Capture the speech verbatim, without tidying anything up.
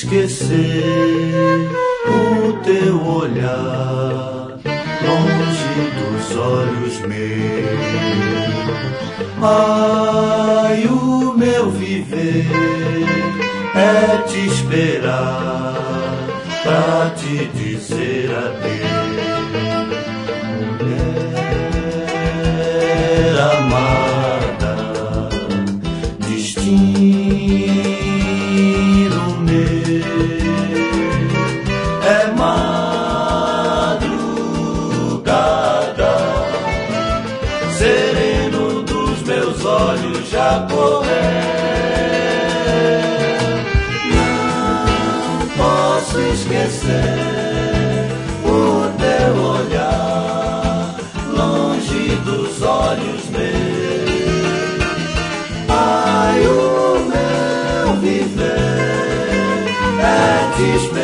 esquecer o teu olhar longe dos olhos meus. Ai, o meu viver é te esperar pra te dizer adeus. Mulher amada, destino meu é madrugada, sereno dos meus olhos já correr. Não posso esquecer o teu olhar longe dos olhos meus. Ai, o meu viver é te esperar